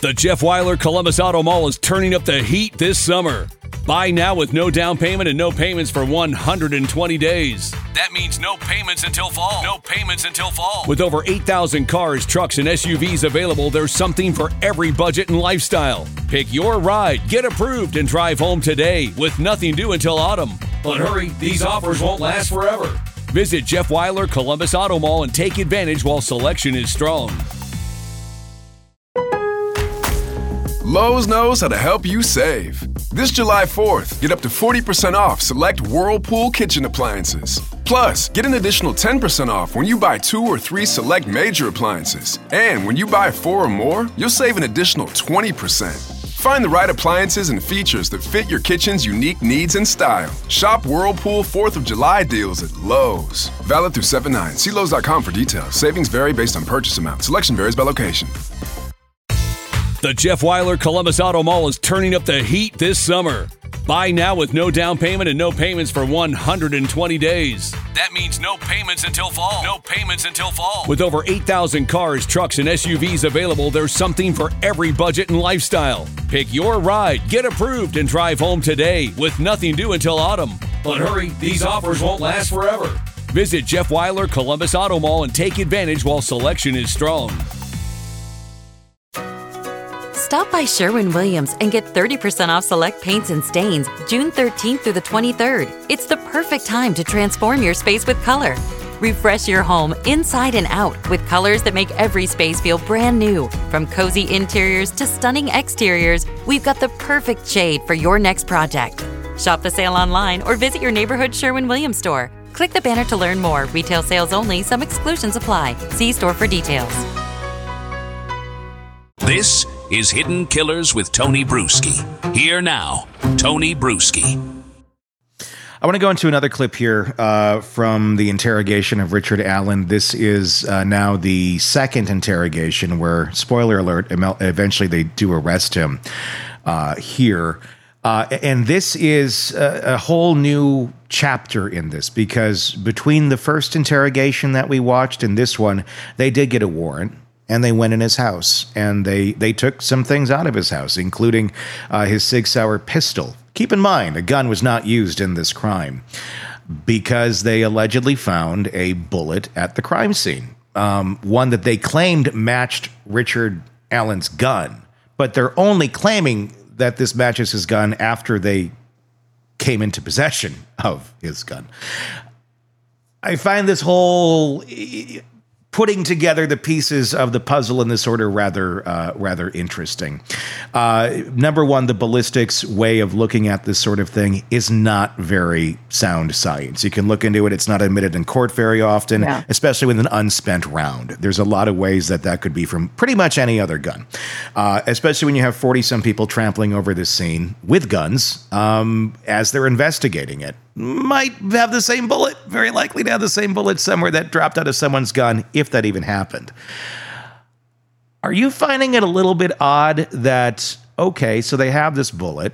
The Jeff Weiler Columbus Auto Mall is turning up the heat this summer. Buy now with no down payment and no payments for 120 days. That means no payments until fall. No payments until fall. With over 8,000 cars, trucks, and SUVs available, there's something for every budget and lifestyle. Pick your ride, get approved, and drive home today with nothing due until autumn. But hurry, these offers won't last forever. Visit Jeff Weiler Columbus Auto Mall and take advantage while selection is strong. Lowe's knows how to help you save. This July 4th, get up to 40% off select Whirlpool kitchen appliances. Plus, get an additional 10% off when you buy 2 or 3 select major appliances. And when you buy 4 or more, you'll save an additional 20%. Find the right appliances and features that fit your kitchen's unique needs and style. Shop Whirlpool 4th of July deals at Lowe's. Valid through 7/9. See Lowe's.com for details. Savings vary based on purchase amount. Selection varies by location. The Jeff Weiler Columbus Auto Mall is turning up the heat this summer. Buy now with no down payment and no payments for 120 days. That means no payments until fall. No payments until fall. With over 8,000 cars, trucks, and SUVs available, there's something for every budget and lifestyle. Pick your ride, get approved, and drive home today with nothing due until autumn. But hurry, these offers won't last forever. Visit Jeff Weiler Columbus Auto Mall and take advantage while selection is strong. Stop by Sherwin-Williams and get 30% off select paints and stains June 13th through the 23rd. It's the perfect time to transform your space with color. Refresh your home inside and out with colors that make every space feel brand new. From cozy interiors to stunning exteriors, we've got the perfect shade for your next project. Shop the sale online or visit your neighborhood Sherwin-Williams store. Click the banner to learn more. Retail sales only. Some exclusions apply. See store for details. This is Hidden Killers with Tony Bruschi. Here now, Tony Bruschi. I want to go into another clip here from the interrogation of Richard Allen. This is now the second interrogation where, spoiler alert, eventually they do arrest him here. And this is a whole new chapter in this, because between the first interrogation that we watched and this one, they did get a warrant. And they went in his house, and they took some things out of his house, including his Sig Sauer pistol. Keep in mind, a gun was not used in this crime because they allegedly found a bullet at the crime scene, one that they claimed matched Richard Allen's gun. But they're only claiming that this matches his gun after they came into possession of his gun. I find this whole putting together the pieces of the puzzle in this order rather interesting. Number one, the ballistics way of looking at this sort of thing is not very sound science. You can look into it. It's not admitted in court very often, especially with an unspent round. There's a lot of ways that could be from pretty much any other gun, especially when you have 40-some people trampling over this scene with guns as they're investigating it. Might have the same bullet, very likely to have the same bullet somewhere that dropped out of someone's gun, if that even happened. Are you finding it a little bit odd that, okay, so they have this bullet.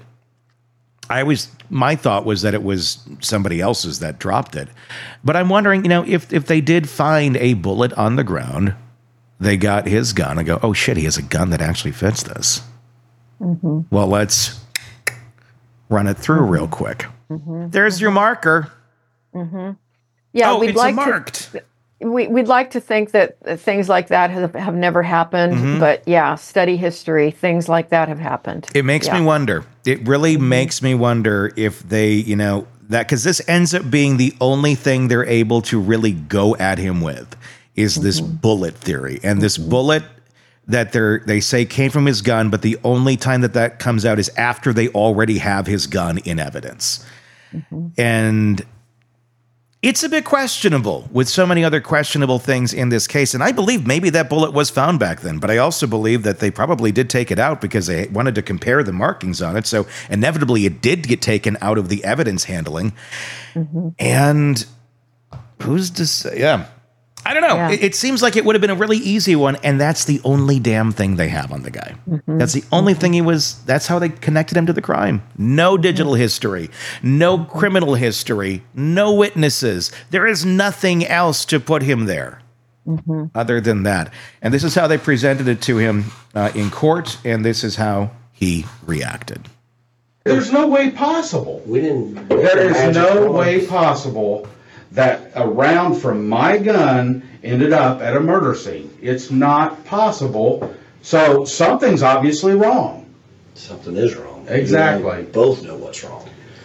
My thought was that it was somebody else's that dropped it. But I'm wondering, if they did find a bullet on the ground, they got his gun and go, oh shit, he has a gun that actually fits this. Mm-hmm. Well, let's run it through real quick. Mm-hmm. There's your marker. Mm-hmm. Yeah, we'd like marked. We'd like to think that things like that have never happened, but study history, things like that have happened. It makes me wonder. It really makes me wonder if they, that, because this ends up being the only thing they're able to really go at him with is this bullet theory. And this bullet that they say came from his gun, but the only time that comes out is after they already have his gun in evidence. And it's a bit questionable with so many other questionable things in this case. And I believe maybe that bullet was found back then, but I also believe that they probably did take it out because they wanted to compare the markings on it. So inevitably it did get taken out of the evidence handling. And who's to say? I don't know. Yeah. It seems like it would have been a really easy one, and that's the only damn thing they have on the guy. That's the only thing that's how they connected him to the crime. No digital history, no criminal history, no witnesses. There is nothing else to put him there. other than that. And this is how they presented it to him in court, and this is how he reacted. There's no way possible. There is no way possible that a round from my gun ended up at a murder scene. It's not possible. So something's obviously wrong. Something is wrong. Exactly. We both know what's wrong.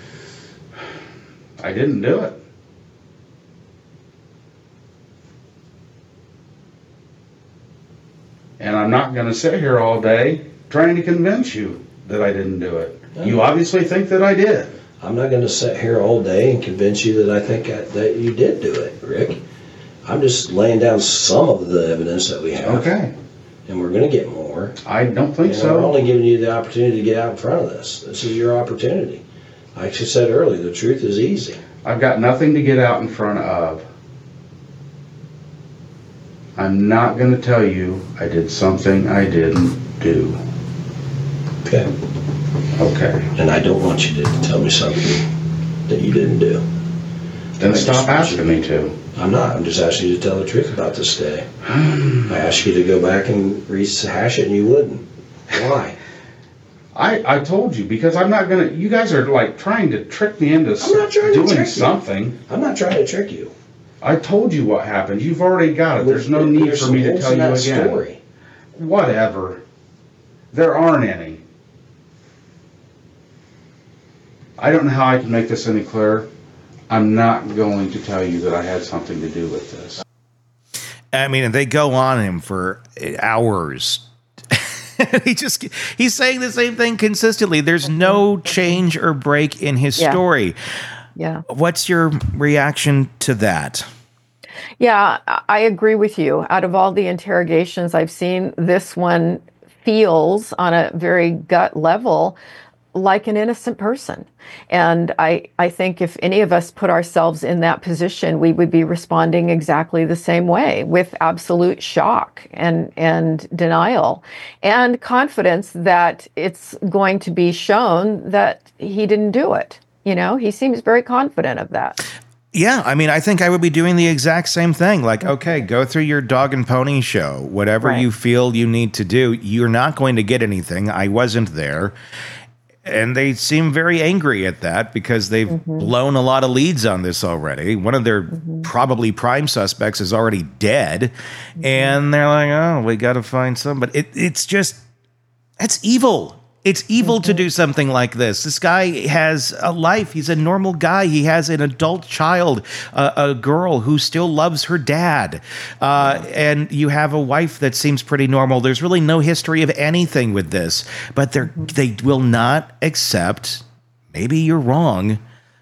I didn't do it. And I'm not going to sit here all day trying to convince you that I didn't do it. No. You obviously think that I did. I'm not going to sit here all day and convince you that I think that you did do it, Rick. I'm just laying down some of the evidence that we have. Okay. And we're going to get more. I don't think so. We're only giving you the opportunity to get out in front of this. This is your opportunity. Like I said earlier, the truth is easy. I've got nothing to get out in front of. I'm not going to tell you I did something I didn't do. Okay. Okay. And I don't want you to tell me something that you didn't do. Then stop asking me to. I'm not. I'm just asking you to tell the truth about this day. I asked you to go back and rehash it, and you wouldn't. Why? I told you, because I'm not going to... You guys are like trying to trick me into doing something. I'm not trying to trick you. I told you what happened. You've already got it. There's no need for me to tell you again. Story. Whatever. There aren't any. I don't know how I can make this any clearer. I'm not going to tell you that I had something to do with this. I mean, they go on him for hours. He's saying the same thing consistently. There's no change or break in his story. Yeah. What's your reaction to that? Yeah, I agree with you. Out of all the interrogations I've seen, this one feels on a very gut level like an innocent person. And I think if any of us put ourselves in that position, we would be responding exactly the same way, with absolute shock and denial and confidence that it's going to be shown that he didn't do it. You know, he seems very confident of that. Yeah, I mean, I think I would be doing the exact same thing. Like, okay, go through your dog and pony show. Whatever you feel you need to do, you're not going to get anything. I wasn't there. And they seem very angry at that because they've blown a lot of leads on this already. One of their probably prime suspects is already dead. And they're like, oh, we got to find somebody. It's evil. It's evil to do something like this. This guy has a life. He's a normal guy. He has an adult child, a girl who still loves her dad. And you have a wife that seems pretty normal. There's really no history of anything with this. But they will not accept, maybe you're wrong,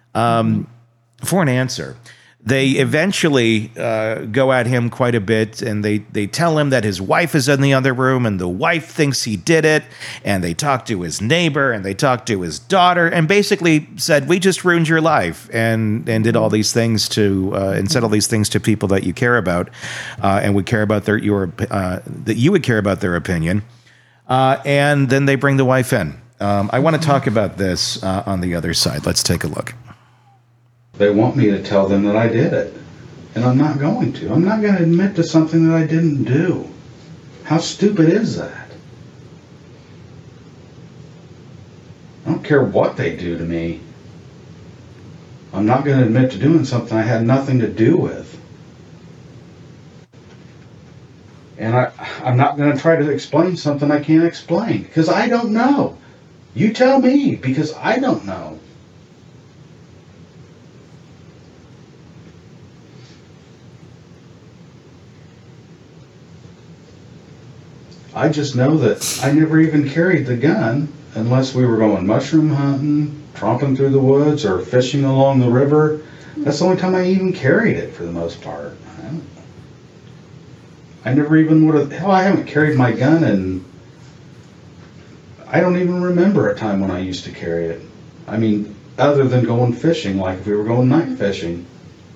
for an answer. They eventually go at him quite a bit, and they tell him that his wife is in the other room, and the wife thinks he did it, and they talk to his neighbor, and they talk to his daughter, and basically said, we just ruined your life, and did all these things to, and said all these things to people that you care about, and would care about that you would care about their opinion, and then they bring the wife in. I want to talk about this on the other side. Let's take a look. They want me to tell them that I did it, and I'm not going to. I'm not going to admit to something that I didn't do. How stupid is that? I don't care what they do to me. I'm not going to admit to doing something I had nothing to do with. And I'm not going to try to explain something I can't explain, because I don't know. You tell me, because I don't know. I just know that I never even carried the gun unless we were going mushroom hunting, tromping through the woods, or fishing along the river. That's the only time I even carried it for the most part. I never even would have... Hell, I haven't carried my gun and I don't even remember a time when I used to carry it. I mean, other than going fishing, like if we were going night fishing.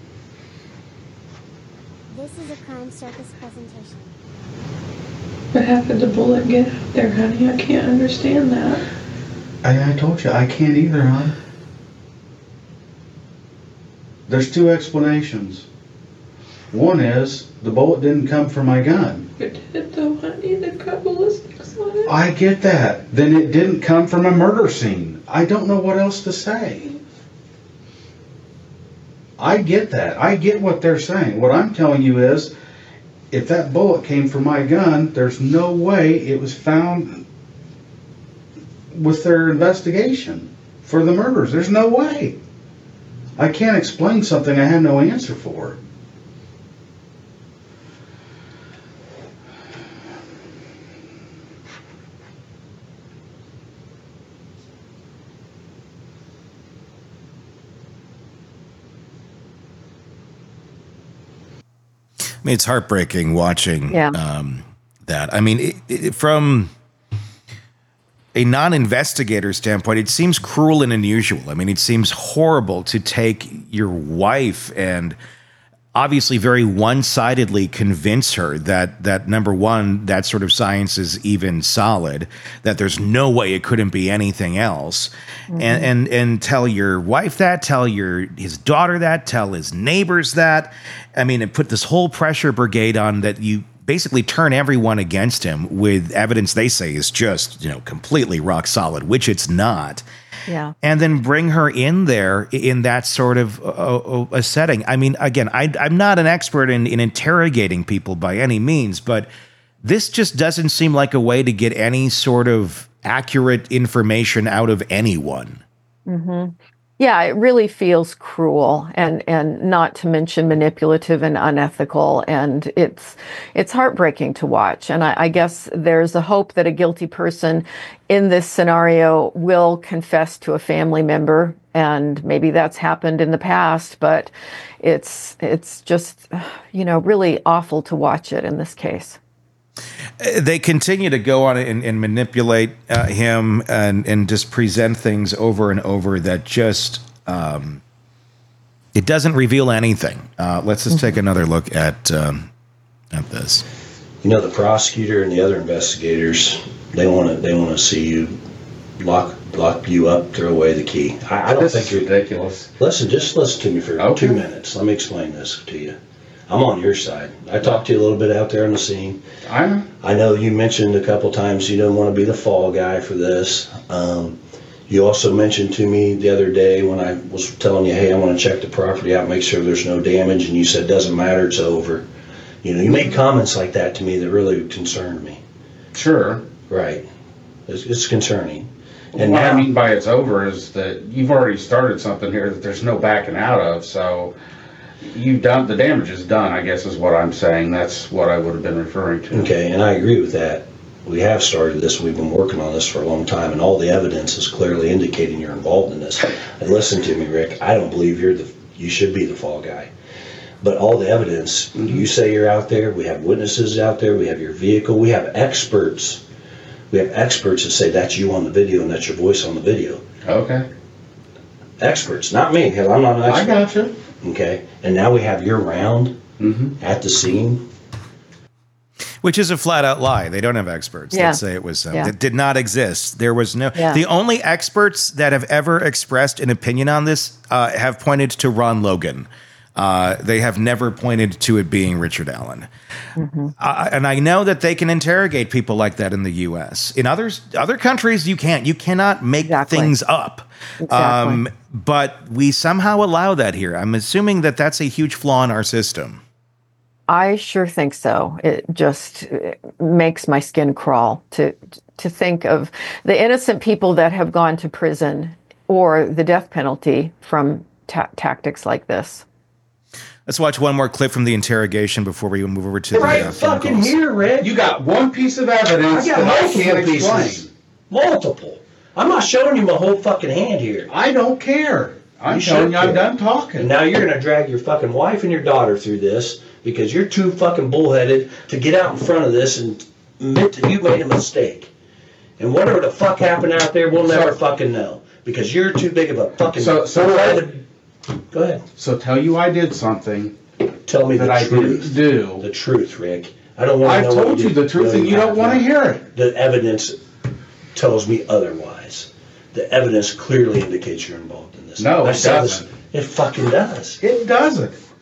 This is a Crime Circus presentation. But how could the bullet get out there, honey? I can't understand that. I told you, I can't either, hon. There's two explanations. One is the bullet didn't come from my gun. It did though, honey. They got ballistics on it. I get that. Then it didn't come from a murder scene. I don't know what else to say. I get that. I get what they're saying. What I'm telling you is, if that bullet came from my gun, there's no way it was found with their investigation for the murders. There's no way. I can't explain something I have no answer for. I mean, it's heartbreaking watching that. I mean, from a non-investigator standpoint, it seems cruel and unusual. I mean, it seems horrible to take your wife and obviously very one-sidedly convince her that number one, that sort of science is even solid, that there's no way it couldn't be anything else, and tell your wife that, tell his daughter that, tell his neighbors that. I mean, and put this whole pressure brigade on that you basically turn everyone against him with evidence they say is just, completely rock solid, which it's not. Yeah. And then bring her in there in that sort of a setting. I mean, again, I'm not an expert in interrogating people by any means, but this just doesn't seem like a way to get any sort of accurate information out of anyone. Mm-hmm. Yeah, it really feels cruel and not to mention manipulative and unethical. And it's heartbreaking to watch. And I guess there's a hope that a guilty person in this scenario will confess to a family member. And maybe that's happened in the past, but it's just, really awful to watch it in this case. They continue to go on and manipulate him and just present things over and over that just it doesn't reveal anything. Let's just take another look at this. The prosecutor and the other investigators, they want to see you lock you up, throw away the key. I don't think you're ridiculous. Just listen to me for 2 minutes. Let me explain this to you. I'm on your side. I talked to you a little bit out there on the scene. I know you mentioned a couple times you don't want to be the fall guy for this. You also mentioned to me the other day when I was telling you, hey, I want to check the property out, make sure there's no damage, and you said, doesn't matter, it's over. You made comments like that to me that really concerned me. Sure. Right. It's concerning. And what I mean by it's over is that you've already started something here that there's no backing out of, so you've done, the damage is done, I guess is what I'm saying. That's what I would have been referring to. Okay, and I agree with that. We have started this. We've been working on this for a long time, and all the evidence is clearly indicating you're involved in this. And listen to me, Rick. I don't believe you should be the fall guy. But all the evidence, you say you're out there. We have witnesses out there. We have your vehicle. We have experts. We have experts that say that's you on the video and that's your voice on the video. Okay. Experts, not me, because I'm not an expert. I gotcha. Okay, and now we have your round at the scene. Which is a flat-out lie. They don't have experts that say it was it did not exist. There was no. The only experts that have ever expressed an opinion on this have pointed to Ron Logan. They have never pointed to it being Richard Allen. And I know that they can interrogate people like that in the U.S. In other countries, you can't. You cannot make things up. Exactly. But we somehow allow that here. I'm assuming that that's a huge flaw in our system. I sure think so. It just makes my skin crawl to think of the innocent people that have gone to prison or the death penalty from tactics like this. Let's watch one more clip from the interrogation before we move over to the right fucking here, Rick. You got one piece of evidence that I can't explain. Multiple. I'm not showing you my whole fucking hand here. I don't care. I'm telling you I'm done talking. And now you're going to drag your fucking wife and your daughter through this because you're too fucking bullheaded to get out in front of this and admit that you made a mistake. And whatever the fuck happened out there, we'll never fucking know. Because you're too big of a fucking bullheaded. Go ahead. So tell you I did something. Tell me that the I truth. didn't do. The truth, Rick. I don't want to know. I've told you the truth and you don't want to hear it. The evidence tells me otherwise. The evidence clearly indicates you're involved in this. No, it doesn't. It fucking does. It doesn't.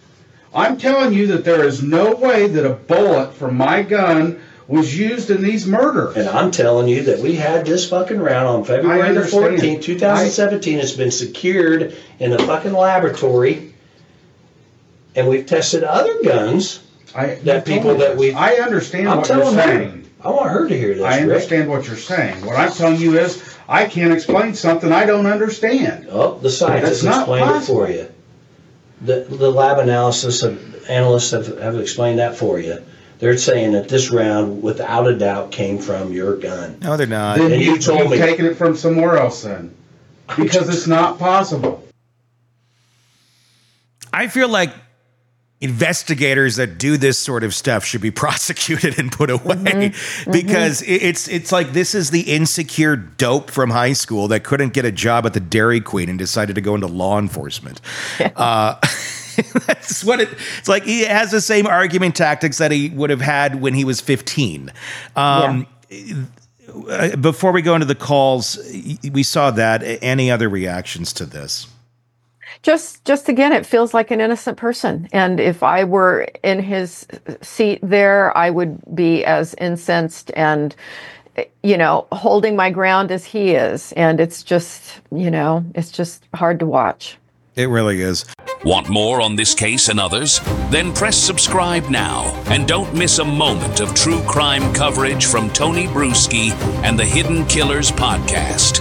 I'm telling you that there is no way that a bullet from my gun was used in these murders. And I'm telling you that we had this fucking round on February the 14th, 2017. It's been secured in a fucking laboratory. And we've tested other guns I understand what you're saying. I want her to hear this, I understand what you're saying. What I'm telling you is I can't explain something I don't understand. Oh, the scientists explained it for you. The lab analysis analysts have explained that for you. They're saying that this round, without a doubt, came from your gun. No, they're not. Then you told me. You've taken it from somewhere else then. Because it's not possible. I feel like investigators that do this sort of stuff should be prosecuted and put away because it's like this is the insecure dope from high school that couldn't get a job at the Dairy Queen and decided to go into law enforcement. That's what it's like. He has the same argument tactics that he would have had when he was 15. Before we go into the calls, we saw that. Any other reactions to this? Just again, it feels like an innocent person. And if I were in his seat there, I would be as incensed and, holding my ground as he is. And it's just, it's just hard to watch. It really is. Want more on this case and others? Then press subscribe now and don't miss a moment of true crime coverage from Tony Bruschi and the Hidden Killers podcast.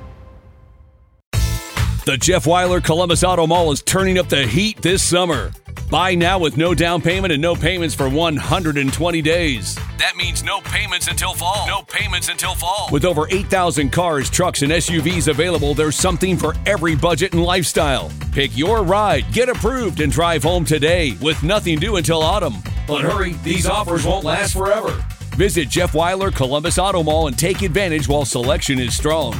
The Jeff Weiler Columbus Auto Mall is turning up the heat this summer. Buy now with no down payment and no payments for 120 days. That means no payments until fall. No payments until fall. With over 8,000 cars, trucks, and SUVs available, there's something for every budget and lifestyle. Pick your ride, get approved, and drive home today with nothing due until autumn. But hurry, these offers won't last forever. Visit Jeff Weiler Columbus Auto Mall and take advantage while selection is strong.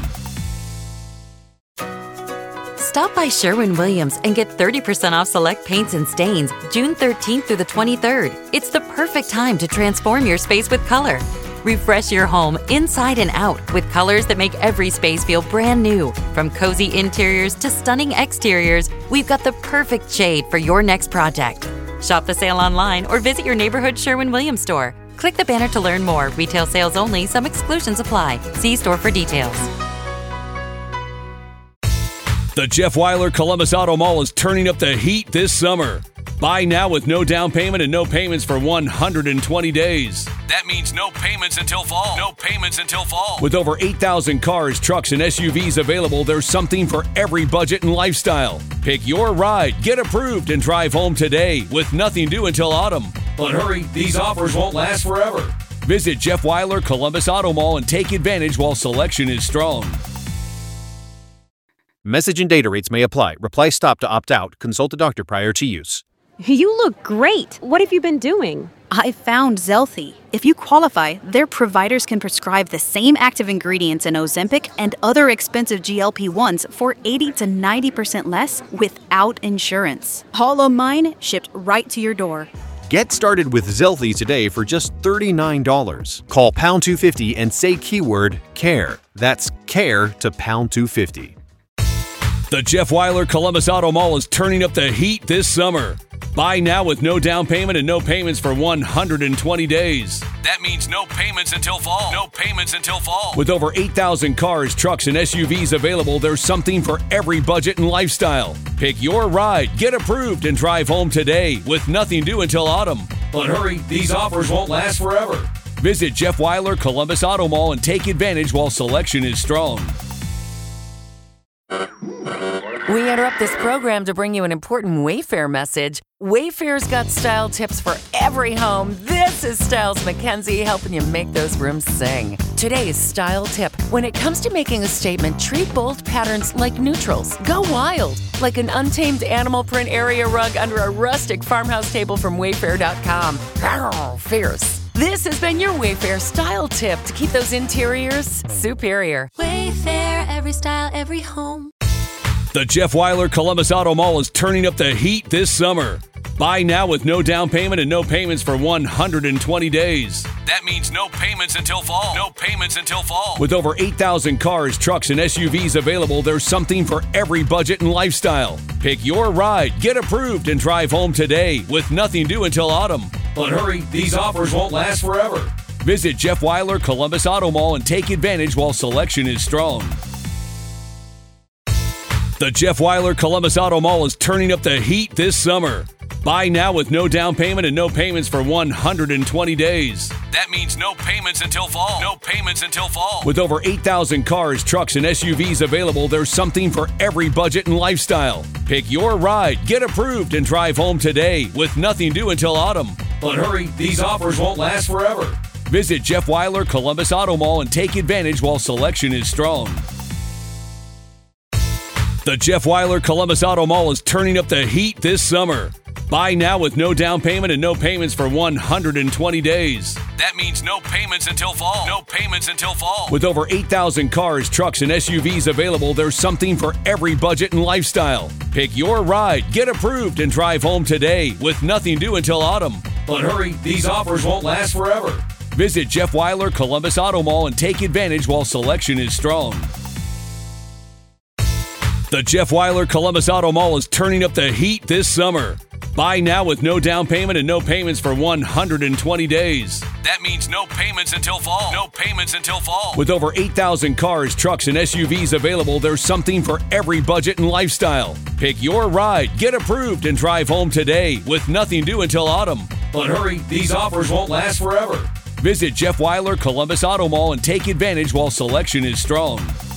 Stop by Sherwin-Williams and get 30% off select paints and stains June 13th through the 23rd. It's the perfect time to transform your space with color. Refresh your home inside and out with colors that make every space feel brand new. From cozy interiors to stunning exteriors, we've got the perfect shade for your next project. Shop the sale online or visit your neighborhood Sherwin-Williams store. Click the banner to learn more. Retail sales only. Some exclusions apply. See store for details. The Jeff Weiler Columbus Auto Mall is turning up the heat this summer. Buy now with no down payment and no payments for 120 days. That means no payments until fall. No payments until fall. With over 8,000 cars, trucks, and SUVs available, there's something for every budget and lifestyle. Pick your ride, get approved, and drive home today with nothing due until autumn. But hurry, these offers won't last forever. Visit Jeff Weiler Columbus Auto Mall and take advantage while selection is strong. Message and data rates may apply. Reply stop to opt out. Consult a doctor prior to use. You look great. What have you been doing? I found Zelthy. If you qualify, their providers can prescribe the same active ingredients in Ozempic and other expensive GLP-1s for 80 to 90% less without insurance. All of mine shipped right to your door. Get started with Zelthy today for just $39. Call pound 250 and say keyword CARE. That's CARE to pound 250. The Jeff Weiler Columbus Auto Mall is turning up the heat this summer. Buy now with no down payment and no payments for 120 days. That means no payments until fall. No payments until fall. With over 8,000 cars, trucks, and SUVs available, there's something for every budget and lifestyle. Pick your ride, get approved, and drive home today with nothing due until autumn. But hurry, these offers won't last forever. Visit Jeff Weiler Columbus Auto Mall and take advantage while selection is strong. We interrupt this program to bring you an important Wayfair message. Wayfair's got style tips for every home. This is Styles McKenzie helping you make those rooms sing. Today's style tip. When it comes to making a statement, treat bold patterns like neutrals. Go wild, like an untamed animal print area rug under a rustic farmhouse table from Wayfair.com. Arr, fierce. This has been your Wayfair style tip to keep those interiors superior. Wayfair, every style, every home. The Jeff Weiler Columbus Auto Mall is turning up the heat this summer. Buy now with no down payment and no payments for 120 days. That means no payments until fall. No payments until fall. With over 8,000 cars, trucks, and SUVs available, there's something for every budget and lifestyle. Pick your ride, get approved, and drive home today with nothing due until autumn. But hurry, these offers won't last forever. Visit Jeff Weiler Columbus Auto Mall and take advantage while selection is strong. The Jeff Weiler Columbus Auto Mall is turning up the heat this summer. Buy now with no down payment and no payments for 120 days. That means no payments until fall. No payments until fall. With over 8,000 cars, trucks, and SUVs available, there's something for every budget and lifestyle. Pick your ride, get approved, and drive home today with nothing due until autumn. But hurry, these offers won't last forever. Visit Jeff Weiler Columbus Auto Mall and take advantage while selection is strong. The Jeff Weiler Columbus Auto Mall is turning up the heat this summer. Buy now with no down payment and no payments for 120 days. That means no payments until fall. No payments until fall. With over 8,000 cars, trucks, and SUVs available, there's something for every budget and lifestyle. Pick your ride, get approved, and drive home today with nothing due until autumn. But hurry, these offers won't last forever. Visit Jeff Weiler Columbus Auto Mall and take advantage while selection is strong. The Jeff Weiler Columbus Auto Mall is turning up the heat this summer. Buy now with no down payment and no payments for 120 days. That means no payments until fall. No payments until fall. With over 8,000 cars, trucks, and SUVs available, there's something for every budget and lifestyle. Pick your ride, get approved, and drive home today with nothing due until autumn. But hurry, these offers won't last forever. Visit Jeff Weiler Columbus Auto Mall and take advantage while selection is strong.